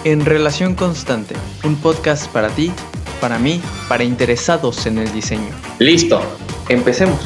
En Relación Constante, un podcast para ti, para mí, para interesados en el diseño. ¡Listo! ¡Empecemos!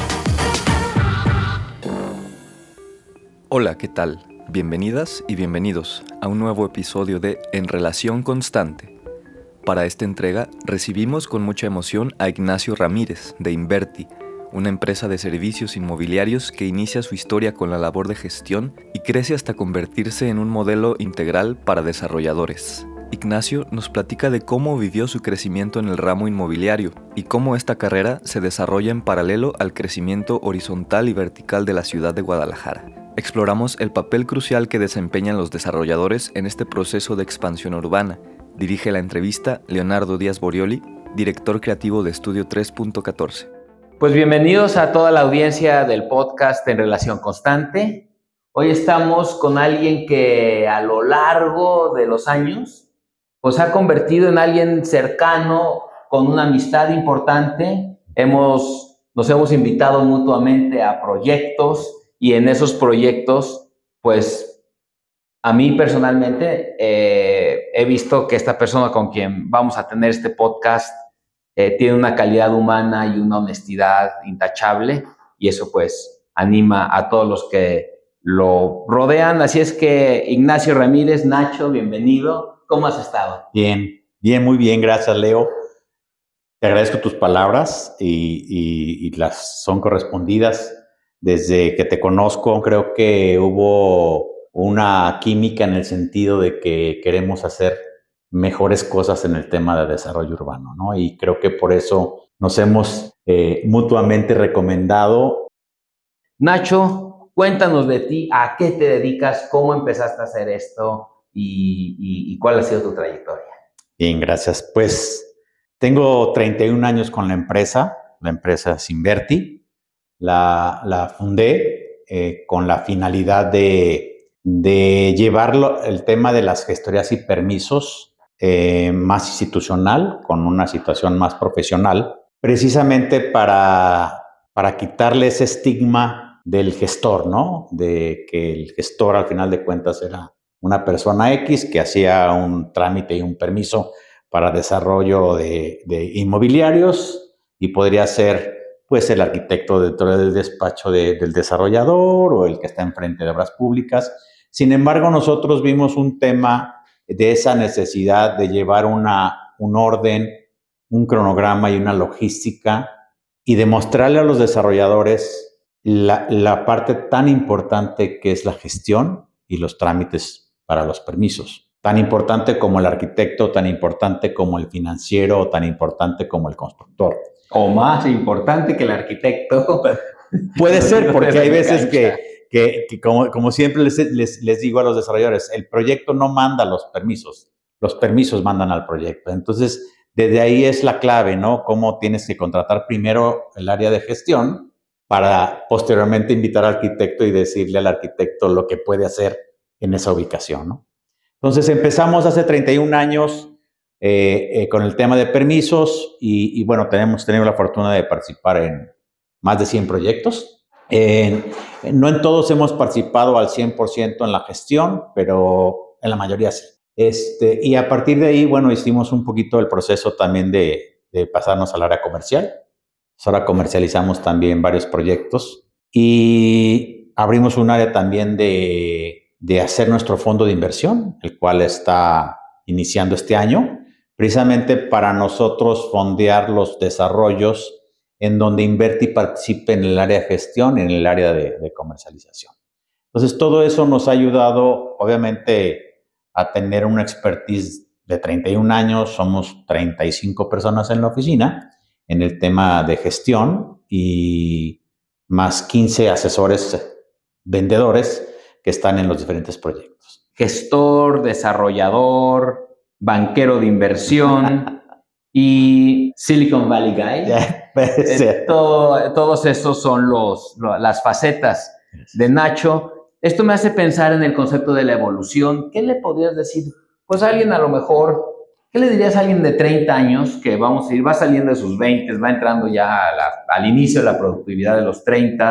Hola, ¿qué tal? Bienvenidas y bienvenidos a un nuevo episodio de En Relación Constante. Para esta entrega recibimos con mucha emoción a Ignacio Ramírez de Inverti, una empresa de servicios inmobiliarios que inicia su historia con la labor de gestión y crece hasta convertirse en un modelo integral para desarrolladores. Ignacio nos platica de cómo vivió su crecimiento en el ramo inmobiliario y cómo esta carrera se desarrolla en paralelo al crecimiento horizontal y vertical de la ciudad de Guadalajara. Exploramos el papel crucial que desempeñan los desarrolladores en este proceso de expansión urbana. Dirige la entrevista Leonardo Díaz Borioli, director creativo de Estudio 3.14. Pues bienvenidos a toda la audiencia del podcast En Relación Constante. Hoy estamos con alguien que a lo largo de los años pues ha convertido en alguien cercano, con una amistad importante. Nos hemos invitado mutuamente a proyectos y en esos proyectos pues a mí personalmente he visto que esta persona con quien vamos a tener este podcast tiene una calidad humana y una honestidad intachable, y eso pues anima a todos los que lo rodean. Así es que Ignacio Ramírez, Nacho, bienvenido. ¿Cómo has estado? Bien, muy bien, gracias, Leo. Te agradezco tus palabras y las son correspondidas. Desde que te conozco, creo que hubo una química en el sentido de que queremos hacer mejores cosas en el tema de desarrollo urbano, ¿no? Y creo que por eso nos hemos mutuamente recomendado. Nacho, cuéntanos de ti, a qué te dedicas, cómo empezaste a hacer esto y cuál ha sido tu trayectoria. Bien, gracias. Pues tengo 31 años con la empresa es Inverti. La fundé con la finalidad de llevarlo el tema de las gestorías y permisos más institucional, con una situación más profesional, precisamente para quitarle ese estigma del gestor, ¿no? De que el gestor al final de cuentas era una persona X que hacía un trámite y un permiso para desarrollo de inmobiliarios y podría ser pues el arquitecto dentro del despacho del desarrollador o el que está enfrente de obras públicas. Sin embargo, nosotros vimos un tema de esa necesidad de llevar un orden, un cronograma y una logística y demostrarle a los desarrolladores la parte tan importante que es la gestión y los trámites para los permisos. Tan importante como el arquitecto, tan importante como el financiero, tan importante como el constructor. O más importante que el arquitecto. Puede ser, porque hay veces que como siempre les digo a los desarrolladores, el proyecto no manda los permisos mandan al proyecto. Entonces, desde ahí es la clave, ¿no? Cómo tienes que contratar primero el área de gestión para posteriormente invitar al arquitecto y decirle al arquitecto lo que puede hacer en esa ubicación, ¿no? Entonces, empezamos hace 31 años con el tema de permisos y bueno, hemos tenido la fortuna de participar en más de 100 proyectos. No en todos hemos participado al 100% en la gestión, pero en la mayoría sí. Y a partir de ahí, bueno, hicimos un poquito el proceso también de pasarnos al área comercial. Ahora comercializamos también varios proyectos y abrimos un área también de hacer nuestro fondo de inversión, el cual está iniciando este año, precisamente para nosotros fondear los desarrollos en donde Inverti participe en el área de gestión y en el área de comercialización. Entonces, todo eso nos ha ayudado, obviamente, a tener una expertise de 31 años. Somos 35 personas en la oficina en el tema de gestión y más 15 asesores vendedores que están en los diferentes proyectos. Gestor, desarrollador, banquero de inversión y Silicon Valley Guy. Todos esos son las facetas de Nacho. Esto me hace pensar en el concepto de la evolución. ¿Qué le podrías decir? Pues a alguien a lo mejor, ¿qué le dirías a alguien de 30 años que va saliendo de sus 20, va entrando ya al inicio de la productividad de los 30,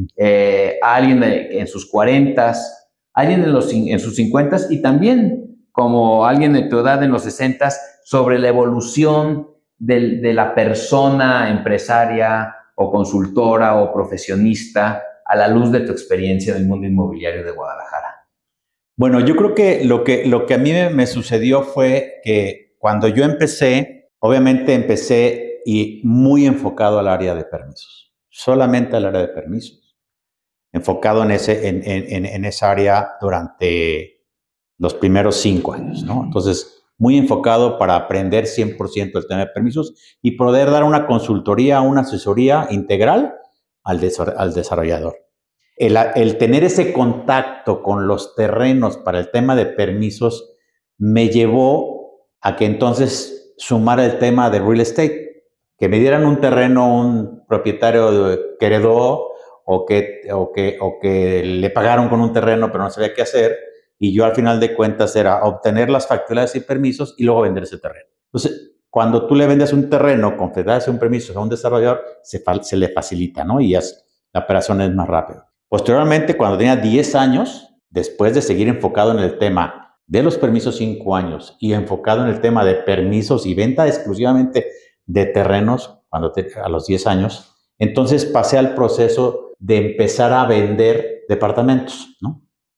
a alguien en sus 40, a alguien en sus 50 y también como alguien de tu edad en los 60s sobre la evolución de la persona empresaria o consultora o profesionista a la luz de tu experiencia en el mundo inmobiliario de Guadalajara? Bueno, yo creo que lo que a mí me sucedió fue que cuando yo empecé, obviamente empecé y muy enfocado al área de permisos, solamente al área de permisos, enfocado en esa área durante los primeros 5 años, ¿no? Entonces, muy enfocado para aprender 100% el tema de permisos y poder dar una consultoría, una asesoría integral al desarrollador. El tener ese contacto con los terrenos para el tema de permisos me llevó a que entonces sumara el tema de real estate, que me dieran un terreno, un propietario que heredó o que le pagaron con un terreno pero no sabía qué hacer, y yo al final de cuentas era obtener las facturas y permisos y luego vender ese terreno. Entonces, cuando tú le vendes un terreno con facturas y un permiso a un desarrollador, se le facilita, ¿no? Y la operación es más rápida. Posteriormente, cuando tenía 10 años, después de seguir enfocado en el tema de los permisos 5 años y enfocado en el tema de permisos y venta exclusivamente de terrenos, a los 10 años, entonces pasé al proceso de empezar a vender departamentos, ¿no?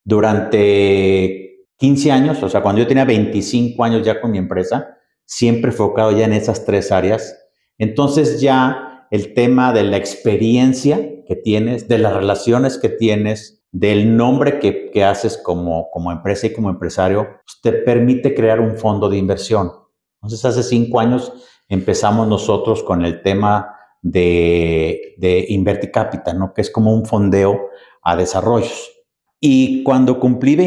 Durante 15 años, o sea, cuando yo tenía 25 años ya con mi empresa, siempre enfocado ya en esas 3 áreas. Entonces ya el tema de la experiencia que tienes, de las relaciones que tienes, del nombre que haces como empresa y como empresario, pues te permite crear un fondo de inversión. Entonces, hace 5 años empezamos nosotros con el tema de Inverti Capital, ¿no? Que es como un fondeo a desarrollos. Y cuando cumplí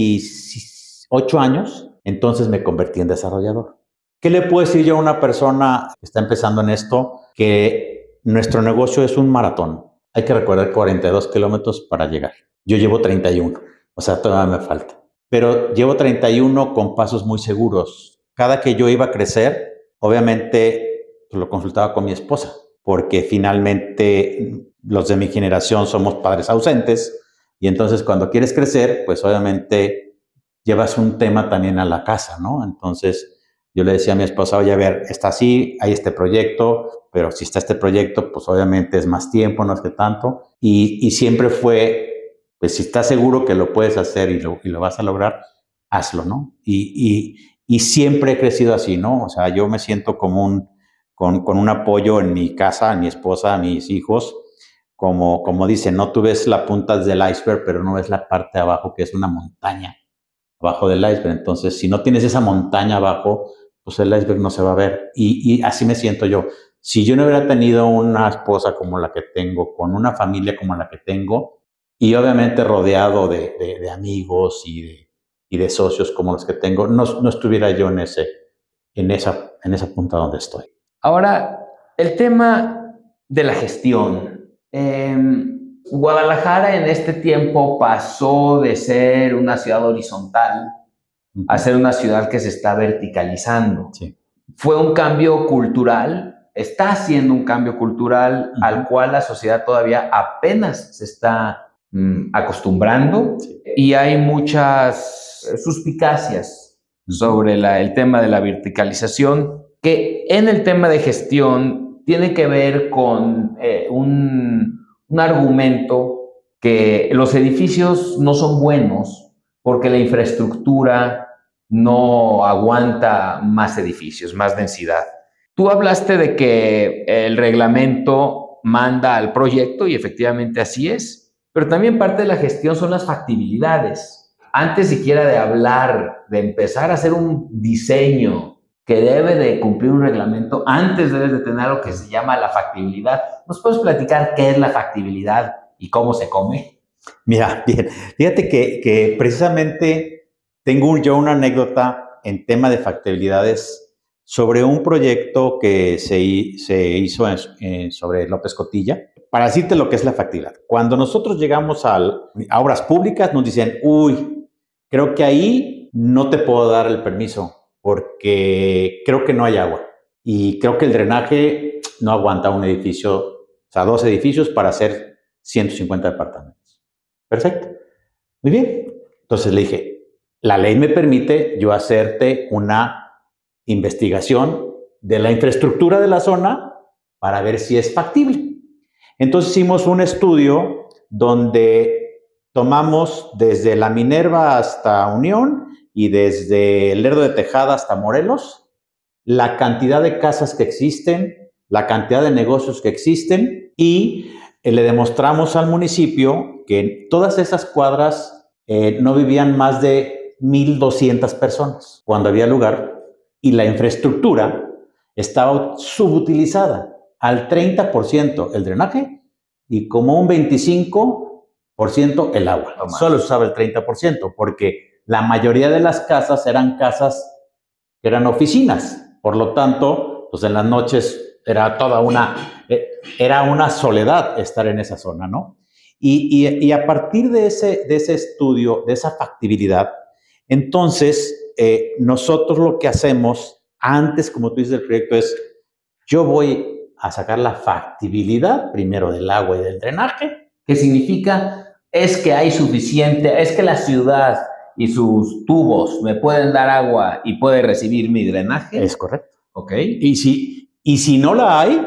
28 años, entonces me convertí en desarrollador. ¿Qué le puedo decir yo a una persona que está empezando en esto? Que nuestro negocio es un maratón. Hay que recorrer 42 kilómetros para llegar. Yo llevo 31, o sea, todavía me falta. Pero llevo 31 con pasos muy seguros. Cada que yo iba a crecer, obviamente lo consultaba con mi esposa, porque finalmente los de mi generación somos padres ausentes. Y entonces cuando quieres crecer, pues obviamente llevas un tema también a la casa, ¿no? Entonces yo le decía a mi esposa, oye, a ver, está así, hay este proyecto, pero si está este proyecto, pues obviamente es más tiempo, no es que tanto. Y siempre fue, pues si estás seguro que lo puedes hacer y lo vas a lograr, hazlo, ¿no? Y siempre he crecido así, ¿no? O sea, yo me siento como con un apoyo en mi casa, en mi esposa, a mis hijos. Como dicen, no, tú ves la punta del iceberg, pero no ves la parte de abajo, que es una montaña abajo del iceberg. Entonces, si no tienes esa montaña abajo, pues el iceberg no se va a ver. Y así me siento yo. Si yo no hubiera tenido una esposa como la que tengo, con una familia como la que tengo, y obviamente rodeado de amigos y de socios como los que tengo, no estuviera yo en esa punta donde estoy. Ahora, el tema de la gestión. Guadalajara en este tiempo pasó de ser una ciudad horizontal a ser una ciudad que se está verticalizando. Sí. Fue un cambio cultural, está haciendo un cambio cultural al cual la sociedad todavía apenas se está acostumbrando, y hay muchas suspicacias sobre el tema de la verticalización, que en el tema de gestión tiene que ver con un argumento que los edificios no son buenos porque la infraestructura no aguanta más edificios, más densidad. Tú hablaste de que el reglamento manda al proyecto y efectivamente así es, pero también parte de la gestión son las factibilidades. Antes siquiera de hablar, de empezar a hacer un diseño que debe de cumplir un reglamento, antes debes de tener lo que se llama la factibilidad. ¿Nos puedes platicar qué es la factibilidad y cómo se come? Mira, bien, fíjate que precisamente tengo yo una anécdota en tema de factibilidades sobre un proyecto que se hizo sobre López Cotilla. Para decirte lo que es la factibilidad, cuando nosotros llegamos a obras públicas nos dicen, creo que ahí no te puedo dar el permiso porque creo que no hay agua y creo que el drenaje no aguanta un edificio, o sea, 2 edificios para hacer 150 departamentos. Perfecto. Muy bien. Entonces le dije, La ley me permite yo hacerte una investigación de la infraestructura de la zona para ver si es factible. Entonces hicimos un estudio donde tomamos desde la Minerva hasta Unión y desde Lerdo de Tejada hasta Morelos, la cantidad de casas que existen, la cantidad de negocios que existen, y le demostramos al municipio que en todas esas cuadras no vivían más de 1,200 personas cuando había lugar, y la infraestructura estaba subutilizada al 30% el drenaje y como un 25% el agua. Solo se usaba el 30% porque la mayoría de las casas eran casas que eran oficinas. Por lo tanto, pues en las noches era una soledad estar en esa zona, ¿no? Y a partir de ese estudio, de esa factibilidad, entonces nosotros lo que hacemos antes, como tú dices, del proyecto es, yo voy a sacar la factibilidad primero del agua y del drenaje. ¿Qué significa? Es que hay suficiente, es que la ciudad y sus tubos me pueden dar agua y puede recibir mi drenaje. Es correcto. Ok. Y si no la hay,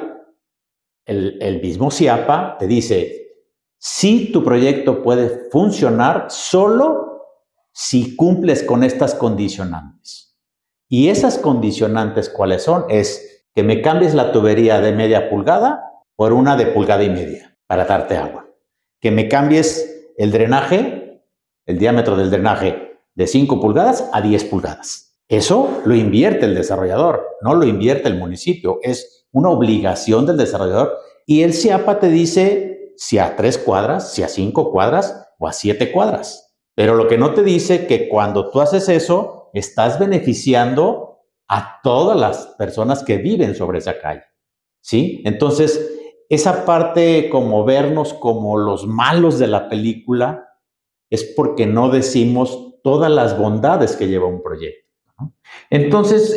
el mismo CIAPA te dice, si tu proyecto puede funcionar solo si cumples con estas condicionantes. Y esas condicionantes, ¿cuáles son? Es que me cambies la tubería de 0,5 pulgada por una de 1,5 pulgadas para darte agua. Que me cambies el drenaje, el diámetro del drenaje de 5 pulgadas a 10 pulgadas. Eso lo invierte el desarrollador, no lo invierte el municipio. Es una obligación del desarrollador. Y el CIAPA te dice si a 3 cuadras, si a 5 cuadras o a 7 cuadras. Pero lo que no te dice que cuando tú haces eso, estás beneficiando a todas las personas que viven sobre esa calle, ¿sí? Entonces, esa parte como vernos como los malos de la película es porque no decimos todas las bondades que lleva un proyecto, ¿no? Entonces,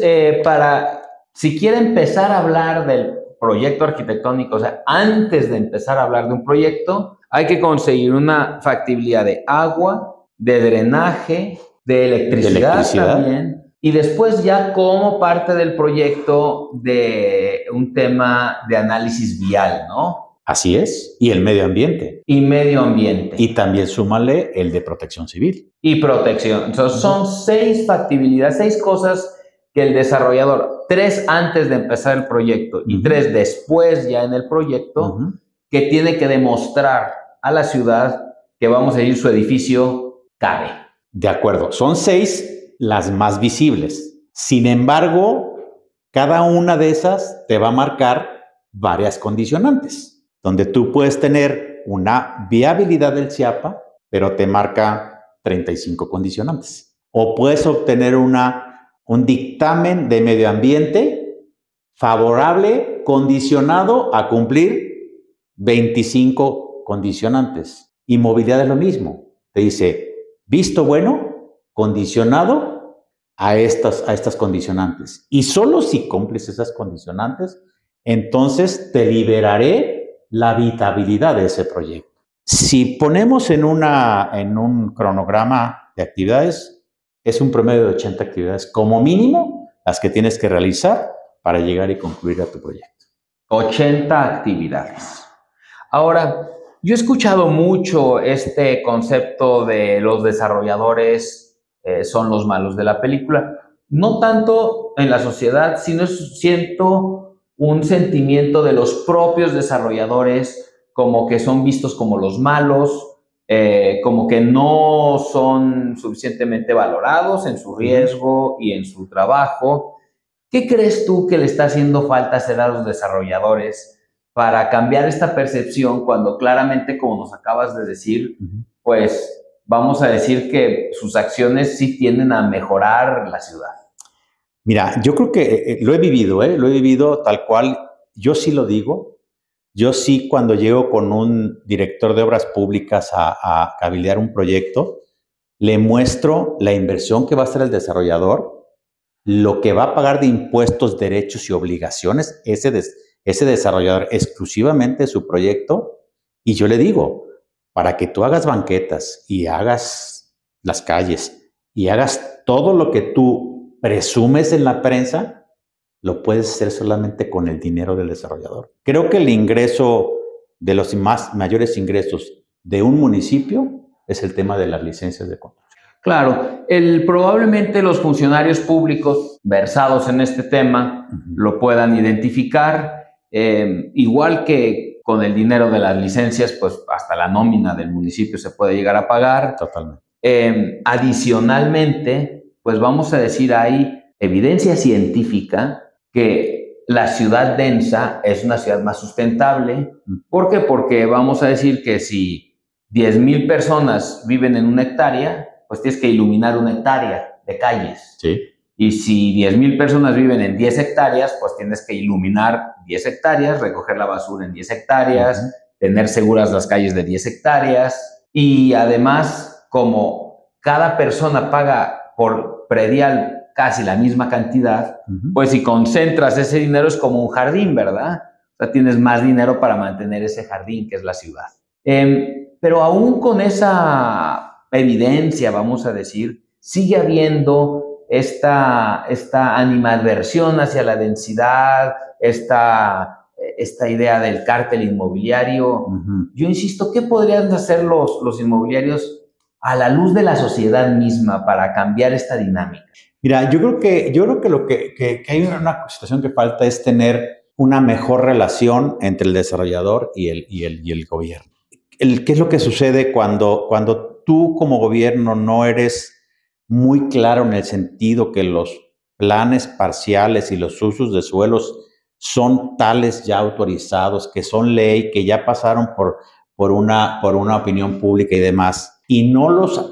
si quiere empezar a hablar del proyecto arquitectónico, o sea, antes de empezar a hablar de un proyecto, hay que conseguir una factibilidad de agua, de drenaje, de electricidad también. Y después ya como parte del proyecto de un tema de análisis vial, ¿no? Así es. Y el medio ambiente. Y medio ambiente. Y también súmale el de protección civil. Y protección. Entonces son 6 factibilidades, 6 cosas que el desarrollador, 3 antes de empezar el proyecto y 3 después ya en el proyecto, que tiene que demostrar a la ciudad que vamos a ir su edificio cabe. De acuerdo. Son 6 las más visibles. Sin embargo, cada una de esas te va a marcar varias condicionantes, donde tú puedes tener una viabilidad del CIAPA, pero te marca 35 condicionantes. O puedes obtener un dictamen de medio ambiente favorable, condicionado a cumplir 25 condicionantes. Y movilidad es lo mismo. Te dice, visto bueno, condicionado a estas condicionantes. Y solo si cumples esas condicionantes, entonces te liberaré la habitabilidad de ese proyecto. Si ponemos en un cronograma de actividades, es un promedio de 80 actividades, como mínimo, las que tienes que realizar para llegar y concluir a tu proyecto. 80 actividades. Ahora, yo he escuchado mucho este concepto de los desarrolladores son los malos de la película. No tanto en la sociedad, sino siento un sentimiento de los propios desarrolladores como que son vistos como los malos, como que no son suficientemente valorados en su riesgo y en su trabajo. ¿Qué crees tú que le está haciendo falta hacer a los desarrolladores para cambiar esta percepción cuando claramente, como nos acabas de decir, pues vamos a decir que sus acciones sí tienden a mejorar la ciudad? Mira, yo creo que lo he vivido tal cual. Yo sí lo digo. Yo sí, cuando llego con un director de obras públicas a cabildear un proyecto, le muestro la inversión que va a hacer el desarrollador, lo que va a pagar de impuestos, derechos y obligaciones ese desarrollador exclusivamente de su proyecto, y yo le digo, para que tú hagas banquetas y hagas las calles y hagas todo lo que tú presumes en la prensa, lo puedes hacer solamente con el dinero del desarrollador. Creo que el ingreso de los mayores ingresos de un municipio es el tema de las licencias de construcción. Claro, probablemente los funcionarios públicos versados en este tema lo puedan identificar, igual que con el dinero de las licencias, pues hasta la nómina del municipio se puede llegar a pagar. Totalmente. Adicionalmente, pues vamos a decir, hay evidencia científica que la ciudad densa es una ciudad más sustentable. ¿Por qué? Porque vamos a decir que si 10,000 personas viven en una hectárea, pues tienes que iluminar una hectárea de calles. Sí. Y si 10,000 personas viven en 10 hectáreas, pues tienes que iluminar 10 hectáreas, recoger la basura en 10 hectáreas, tener seguras las calles de 10 hectáreas. Y además, como cada persona paga por predial casi la misma cantidad, pues si concentras ese dinero es como un jardín, ¿verdad? O sea, tienes más dinero para mantener ese jardín que es la ciudad. Pero aún con esa evidencia, vamos a decir, sigue habiendo esta animadversión hacia la densidad, esta idea del cártel inmobiliario. Yo insisto, ¿qué podrían hacer los inmobiliarios a la luz de la sociedad misma para cambiar esta dinámica? Mira, yo creo que lo que hay una situación que falta es tener una mejor relación entre el desarrollador y el gobierno. ¿Qué es lo que sucede cuando tú como gobierno no eres muy claro en el sentido que los planes parciales y los usos de suelos son tales ya autorizados, que son ley, que ya pasaron por una opinión pública y demás, y no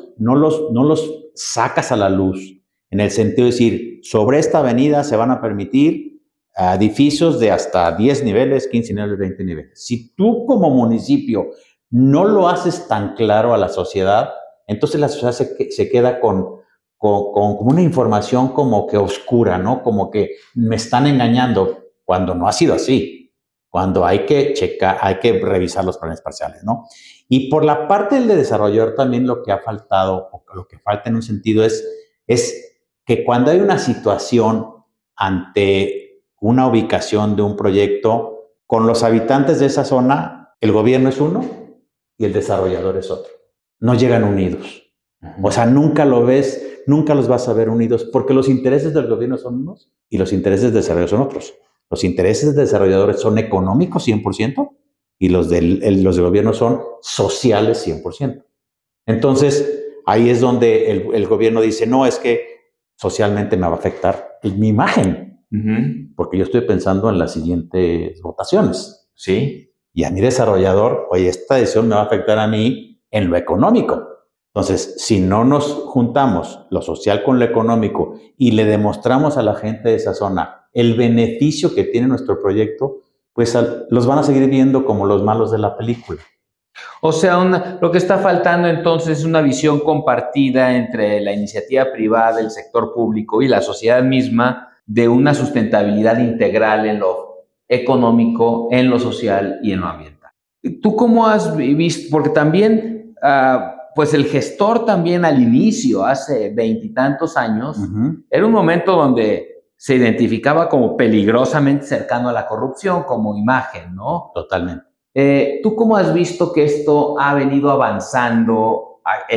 los sacas a la luz en el sentido de decir, sobre esta avenida se van a permitir edificios de hasta 10 niveles, 15 niveles, 20 niveles? Si tú como municipio no lo haces tan claro a la sociedad, entonces la sociedad se queda con una información como que oscura, ¿no? Como que me están engañando, cuando no ha sido así, cuando hay que checar, hay que revisar los planes parciales, ¿no? Y por la parte del desarrollador también lo que ha faltado, o lo que falta en un sentido es que cuando hay una situación ante una ubicación de un proyecto, con los habitantes de esa zona, el gobierno es uno y el desarrollador es otro. No llegan unidos. O sea, nunca lo ves, nunca los vas a ver unidos, porque los intereses del gobierno son unos y los intereses del desarrollador son otros. Los intereses de desarrolladores son económicos 100% y los del gobierno son sociales 100%. Entonces, ahí es donde el gobierno dice, no, es que socialmente me va a afectar mi imagen, porque yo estoy pensando en las siguientes votaciones. Sí. Y a mi desarrollador, oye, esta decisión me va a afectar a mí en lo económico. Entonces, si no nos juntamos lo social con lo económico y le demostramos a la gente de esa zona el beneficio que tiene nuestro proyecto, pues los van a seguir viendo como los malos de la película. O sea, lo que está faltando entonces es una visión compartida entre la iniciativa privada, el sector público y la sociedad misma de una sustentabilidad integral en lo económico, en lo social y en lo ambiental. ¿Tú cómo has visto? Porque también, pues el gestor también al inicio, hace 20 y tantos años, era un momento donde se identificaba como peligrosamente cercano a la corrupción como imagen, ¿no? Totalmente. ¿Tú cómo has visto que esto ha venido avanzando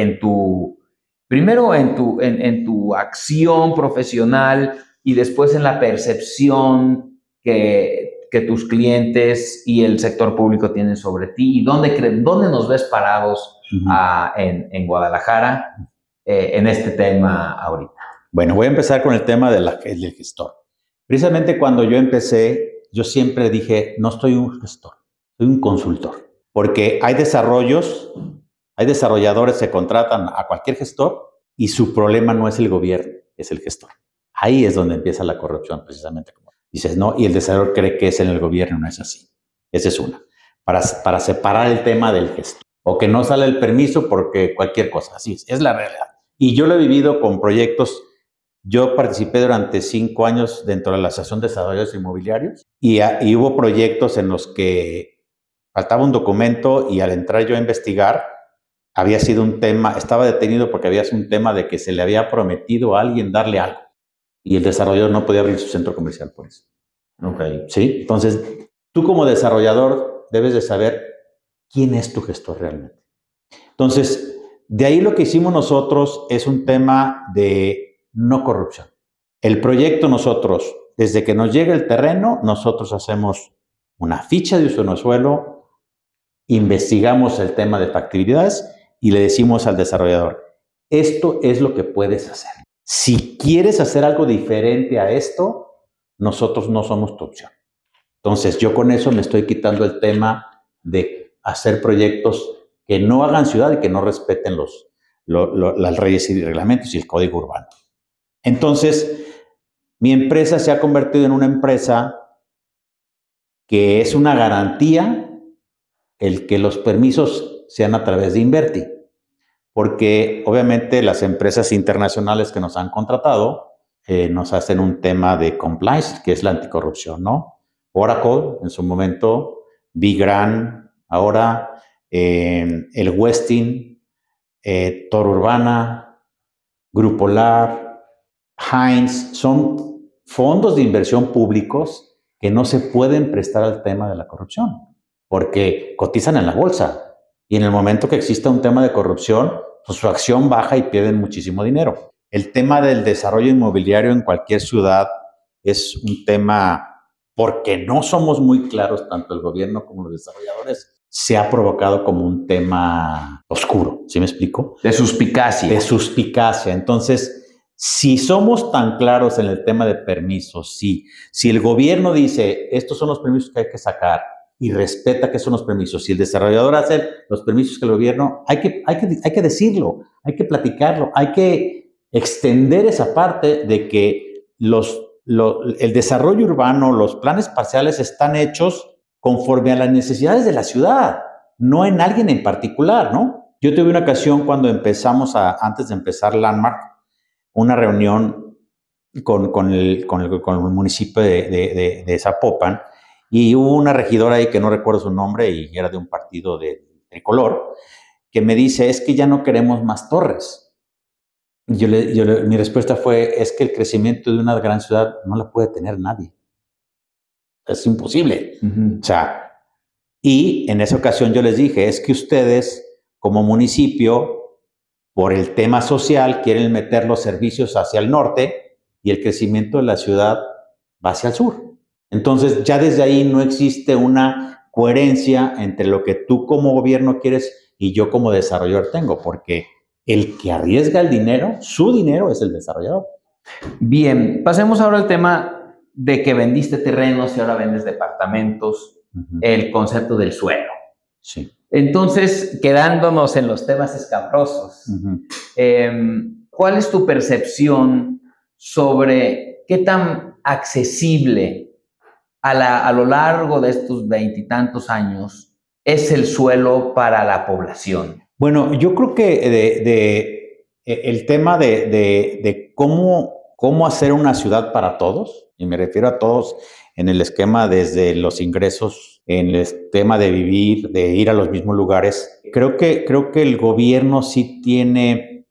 primero en tu acción profesional y después en la percepción que tus clientes y el sector público tienen sobre ti? ¿Y dónde nos ves parados en Guadalajara en este tema ahorita? Bueno, voy a empezar con el tema del gestor. Precisamente cuando yo empecé, yo siempre dije, no soy un gestor, soy un consultor. Porque hay desarrolladores que contratan a cualquier gestor y su problema no es el gobierno, es el gestor. Ahí es donde empieza la corrupción, precisamente. Como dices, no, y el desarrollador cree que es en el gobierno, no es así. Esa es una. Para separar el tema del gestor. O que no sale el permiso porque cualquier cosa. Así es la realidad. Y yo lo he vivido con proyectos. Yo participé durante 5 años dentro de la Asociación de Desarrolladores Inmobiliarios y hubo proyectos en los que faltaba un documento y al entrar yo a investigar, había sido un tema, estaba detenido porque había sido un tema de que se le había prometido a alguien darle algo y el desarrollador no podía abrir su centro comercial por eso. Okay. ¿Sí? Entonces, tú como desarrollador debes de saber quién es tu gestor realmente. Entonces, de ahí lo que hicimos nosotros es un tema de no corrupción. El proyecto nosotros, desde que nos llega el terreno, nosotros hacemos una ficha de uso de suelo, investigamos el tema de factibilidades y le decimos al desarrollador, esto es lo que puedes hacer. Si quieres hacer algo diferente a esto, nosotros no somos tu opción. Entonces, yo con eso me estoy quitando el tema de hacer proyectos que no hagan ciudad y que no respeten las leyes y reglamentos y el código urbano. Entonces, mi empresa se ha convertido en una empresa que es una garantía el que los permisos sean a través de Inverti, porque obviamente las empresas internacionales que nos han contratado nos hacen un tema de compliance, que es la anticorrupción, ¿no? Oracle, en su momento, Vigran, ahora el Westin, Toro Urbana, Grupo LAR, Heinz, son fondos de inversión públicos que no se pueden prestar al tema de la corrupción, porque cotizan en la bolsa y en el momento que exista un tema de corrupción, pues su acción baja y pierden muchísimo dinero. El tema del desarrollo inmobiliario en cualquier ciudad es un tema, porque no somos muy claros, tanto el gobierno como los desarrolladores, se ha provocado como un tema oscuro, ¿sí me explico? De suspicacia. De suspicacia. Entonces, si somos tan claros en el tema de permisos, si el gobierno dice, estos son los permisos que hay que sacar, y respeta que son los permisos, si el desarrollador hace los permisos que el gobierno, hay que decirlo, hay que platicarlo, hay que extender esa parte de que el desarrollo urbano, los planes parciales están hechos conforme a las necesidades de la ciudad, no en alguien en particular, ¿no? Yo tuve una ocasión cuando antes de empezar Landmark, una reunión con el municipio de Zapopan, y hubo una regidora ahí que no recuerdo su nombre y era de un partido de tricolor, que me dice, es que ya no queremos más torres. Mi respuesta fue, es que el crecimiento de una gran ciudad no la puede tener nadie. Es imposible. Uh-huh. O sea, y en esa ocasión yo les dije, es que ustedes como municipio, por el tema social, quieren meter los servicios hacia el norte y el crecimiento de la ciudad va hacia el sur. Entonces, ya desde ahí no existe una coherencia entre lo que tú como gobierno quieres y yo como desarrollador tengo, porque el que arriesga el dinero, su dinero es el desarrollador. Bien, pasemos ahora al tema de que vendiste terrenos y ahora vendes departamentos, uh-huh. El concepto del suelo. Sí. Entonces, quedándonos en los temas escabrosos, uh-huh. ¿Cuál es tu percepción sobre qué tan accesible a lo largo de estos 20 y tantos años es el suelo para la población? Bueno, yo creo que el tema de cómo hacer una ciudad para todos, y me refiero a todos en el esquema desde los ingresos, en el tema de vivir, de ir a los mismos lugares, creo que el gobierno sí tiene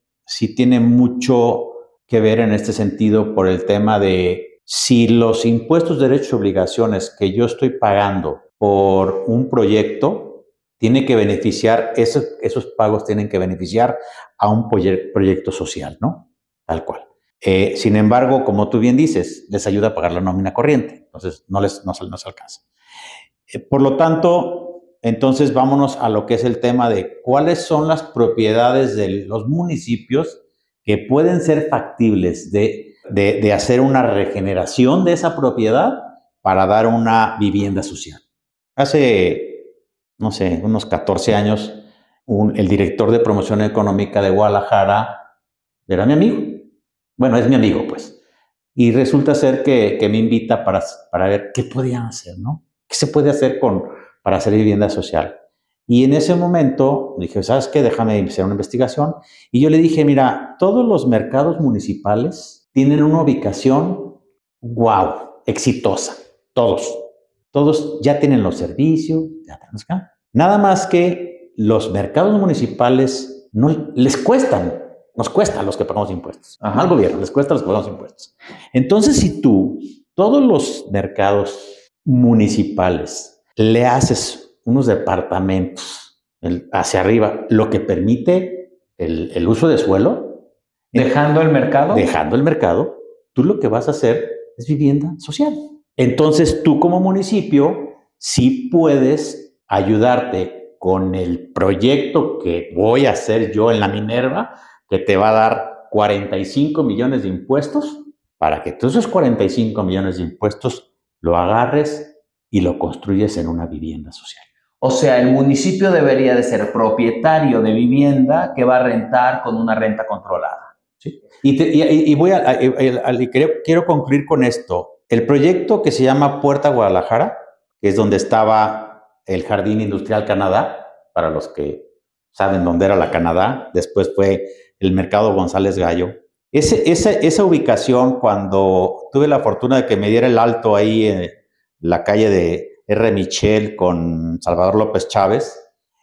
mucho que ver en este sentido por el tema de si los impuestos, derechos y obligaciones que yo estoy pagando por un proyecto tiene que beneficiar, esos pagos tienen que beneficiar a un proyecto social, ¿no? Tal cual. Sin embargo, como tú bien dices, les ayuda a pagar la nómina corriente, entonces no se alcanza. Por lo tanto, entonces vámonos a lo que es el tema de cuáles son las propiedades de los municipios que pueden ser factibles de hacer una regeneración de esa propiedad para dar una vivienda social. Hace, no sé, unos 14 años, el director de promoción económica de Guadalajara era mi amigo. Bueno, es mi amigo, pues. Y resulta ser que me invita para ver qué podían hacer, ¿no? ¿Qué se puede hacer para hacer vivienda social? Y en ese momento dije, ¿sabes qué? Déjame hacer una investigación. Y yo le dije, mira, todos los mercados municipales tienen una ubicación, wow, exitosa. Todos ya tienen los servicios, ya tenemos acá. Nada más que los mercados municipales no les cuestan. Nos cuesta a los que pagamos impuestos. Ajá. Al gobierno les cuesta a los que pagamos impuestos. Entonces, si tú, todos los mercados municipales, le haces unos departamentos hacia arriba, lo que permite el uso de suelo, Dejando el mercado, tú lo que vas a hacer es vivienda social. Entonces, tú como municipio, sí puedes ayudarte con el proyecto que voy a hacer yo en la Minerva, que te va a dar 45 millones de impuestos, para que todos esos 45 millones de impuestos lo agarres y lo construyes en una vivienda social. O sea, el municipio debería de ser propietario de vivienda que va a rentar con una renta controlada. ¿Sí? Quiero concluir con esto. El proyecto que se llama Puerta Guadalajara, que es donde estaba el Jardín Industrial Canadá, para los que saben dónde era la Canadá, después fue el Mercado González Gallo. Esa ubicación, cuando tuve la fortuna de que me diera el alto ahí en la calle de R. Michel con Salvador López Chávez,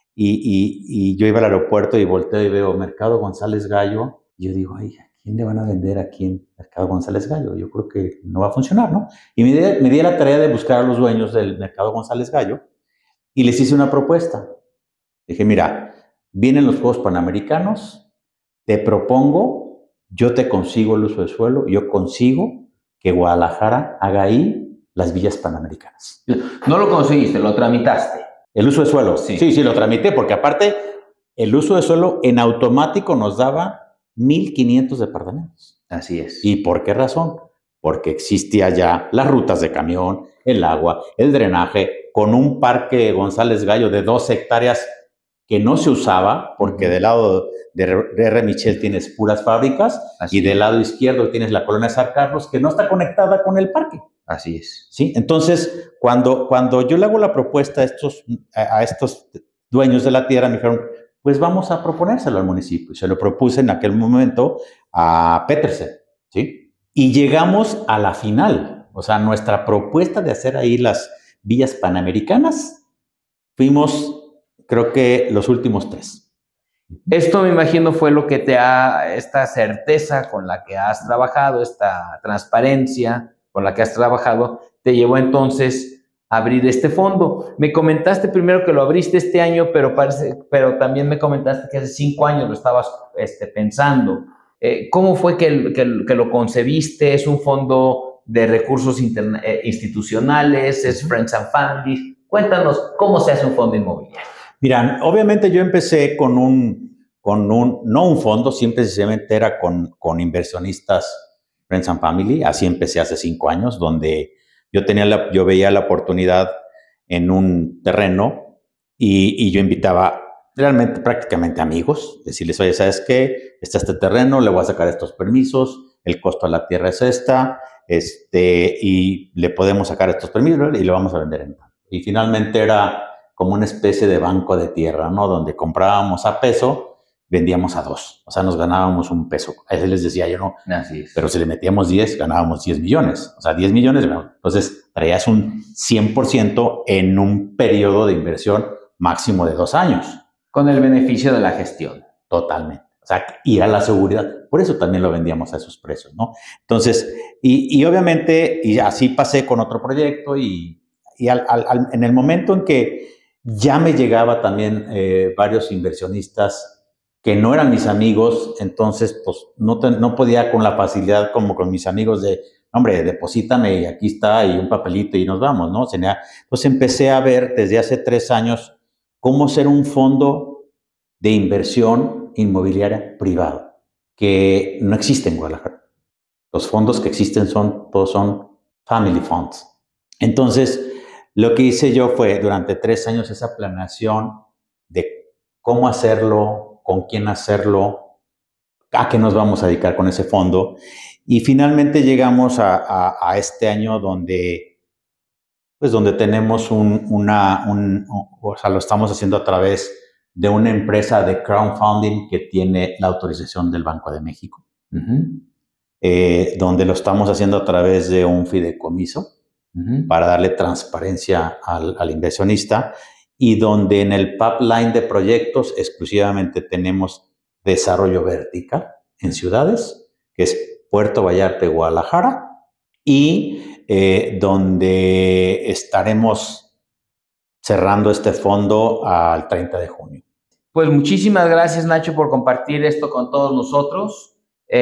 y yo iba al aeropuerto y volteo y veo Mercado González Gallo, y yo digo, ay, ¿a quién le van a vender aquí en Mercado González Gallo? Yo creo que no va a funcionar, ¿no? Y me di la tarea de buscar a los dueños del Mercado González Gallo y les hice una propuesta. Dije, mira, vienen los Juegos Panamericanos, te propongo, yo te consigo el uso de suelo, yo consigo que Guadalajara haga ahí las villas panamericanas. No lo conseguiste, lo tramitaste. El uso de suelo, Sí. Sí, lo tramité, porque aparte el uso de suelo en automático nos daba 1,500 departamentos. Así es. ¿Y por qué razón? Porque existía ya las rutas de camión, el agua, el drenaje, con un parque González Gallo de 2 hectáreas que no se usaba, porque del lado de R. Michel tienes puras fábricas. Así y del es. lado izquierdo tienes la colonia San Carlos, que no está conectada con el parque. Así es. ¿Sí? Entonces, cuando yo le hago la propuesta a estos dueños de la tierra, me dijeron, pues vamos a proponérselo al municipio. Y se lo propuse en aquel momento a Petersen, ¿sí? Y llegamos a la final. O sea, nuestra propuesta de hacer ahí las villas panamericanas, fuimos, creo que, los últimos 3. Esto me imagino fue lo que esta certeza con la que has trabajado, esta transparencia con la que has trabajado, te llevó entonces a abrir este fondo. Me comentaste primero que lo abriste este año, pero también me comentaste que hace 5 años lo estabas pensando. ¿Cómo fue que lo concebiste? ¿Es un fondo de recursos institucionales? ¿Es Friends and Family? Cuéntanos cómo se hace un fondo inmobiliario. Mira, obviamente yo empecé no un fondo, simplemente era con inversionistas Friends and Family. Así empecé hace 5 años, donde yo veía la oportunidad en un terreno y yo invitaba realmente prácticamente amigos, decirles, oye, ¿sabes qué? Está este terreno, le voy a sacar estos permisos, el costo de la tierra es esta, y le podemos sacar estos permisos y lo vamos a vender en tanto. Y finalmente era como una especie de banco de tierra, ¿no? Donde comprábamos a peso, vendíamos a 2. O sea, nos ganábamos un peso. A eso les decía yo, no. Así es. Pero si le metíamos 10, ganábamos 10 millones. O sea, 10 millones, entonces traías un 100% en un periodo de inversión máximo de 2 años. Con el beneficio de la gestión. Totalmente. O sea, y a la seguridad. Por eso también lo vendíamos a esos precios, ¿no? Entonces, y obviamente, y así pasé con otro proyecto y en el momento en que ya me llegaba también varios inversionistas que no eran mis amigos, entonces pues no podía con la facilidad como con mis amigos de, hombre, deposítame y aquí está y un papelito y nos vamos, ¿no? Entonces empecé a ver desde hace 3 años cómo ser un fondo de inversión inmobiliaria privado, que no existe en Guadalajara. Los fondos que existen todos son family funds. Entonces, lo que hice yo fue, durante 3 años, esa planeación de cómo hacerlo, con quién hacerlo, a qué nos vamos a dedicar con ese fondo. Y finalmente llegamos a este año donde tenemos o sea, lo estamos haciendo a través de una empresa de crowdfunding que tiene la autorización del Banco de México. Donde lo estamos haciendo a través de un fideicomiso para darle transparencia al inversionista, y donde en el pipeline de proyectos exclusivamente tenemos desarrollo vertical en ciudades, que es Puerto Vallarta y Guadalajara, y donde estaremos cerrando este fondo al 30 de junio. Pues muchísimas gracias, Nacho, por compartir esto con todos nosotros.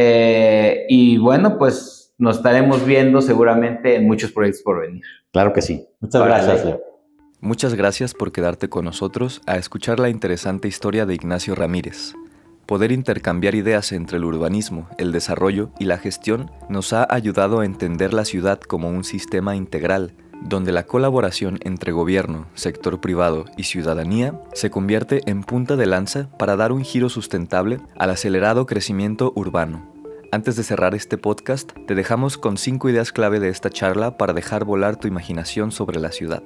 Y bueno, pues nos estaremos viendo seguramente en muchos proyectos por venir. Claro que sí. Muchas gracias, Leo. Muchas gracias por quedarte con nosotros a escuchar la interesante historia de Ignacio Ramírez. Poder intercambiar ideas entre el urbanismo, el desarrollo y la gestión nos ha ayudado a entender la ciudad como un sistema integral, donde la colaboración entre gobierno, sector privado y ciudadanía se convierte en punta de lanza para dar un giro sustentable al acelerado crecimiento urbano. Antes de cerrar este podcast, te dejamos con 5 ideas clave de esta charla para dejar volar tu imaginación sobre la ciudad.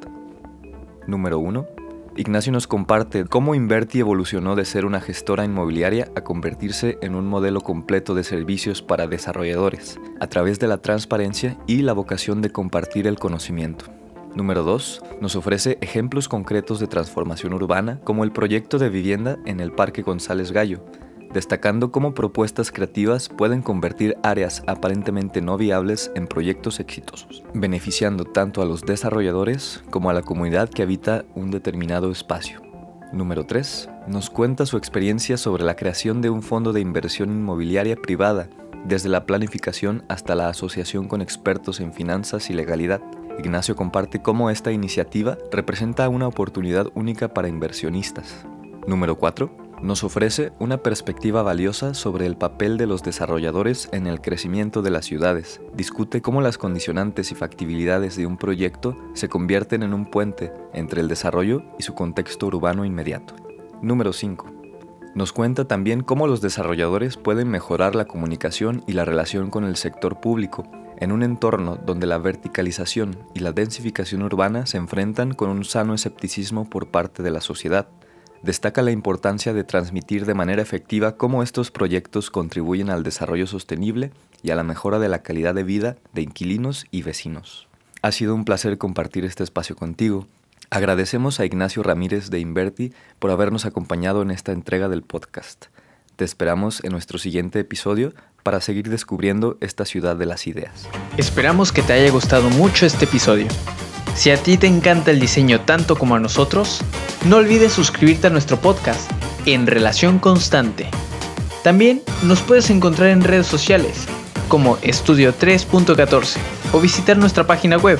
Número 1. Ignacio nos comparte cómo Inverti evolucionó de ser una gestora inmobiliaria a convertirse en un modelo completo de servicios para desarrolladores, a través de la transparencia y la vocación de compartir el conocimiento. Número 2. Nos ofrece ejemplos concretos de transformación urbana, como el proyecto de vivienda en el Parque González Gallo, destacando cómo propuestas creativas pueden convertir áreas aparentemente no viables en proyectos exitosos, beneficiando tanto a los desarrolladores como a la comunidad que habita un determinado espacio. Número 3. Nos cuenta su experiencia sobre la creación de un fondo de inversión inmobiliaria privada, desde la planificación hasta la asociación con expertos en finanzas y legalidad. Ignacio comparte cómo esta iniciativa representa una oportunidad única para inversionistas. Número 4. Nos ofrece una perspectiva valiosa sobre el papel de los desarrolladores en el crecimiento de las ciudades. Discute cómo las condicionantes y factibilidades de un proyecto se convierten en un puente entre el desarrollo y su contexto urbano inmediato. Número 5. Nos cuenta también cómo los desarrolladores pueden mejorar la comunicación y la relación con el sector público, en un entorno donde la verticalización y la densificación urbana se enfrentan con un sano escepticismo por parte de la sociedad. Destaca la importancia de transmitir de manera efectiva cómo estos proyectos contribuyen al desarrollo sostenible y a la mejora de la calidad de vida de inquilinos y vecinos. Ha sido un placer compartir este espacio contigo. Agradecemos a Ignacio Ramírez de Inverti por habernos acompañado en esta entrega del podcast. Te esperamos en nuestro siguiente episodio para seguir descubriendo esta ciudad de las ideas. Esperamos que te haya gustado mucho este episodio. Si a ti te encanta el diseño tanto como a nosotros, no olvides suscribirte a nuestro podcast, En Relación Constante. También nos puedes encontrar en redes sociales, como Estudio 3.14, o visitar nuestra página web,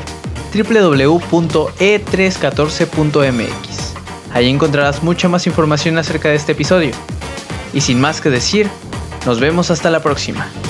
www.e314.mx. Ahí encontrarás mucha más información acerca de este episodio. Y sin más que decir, nos vemos hasta la próxima.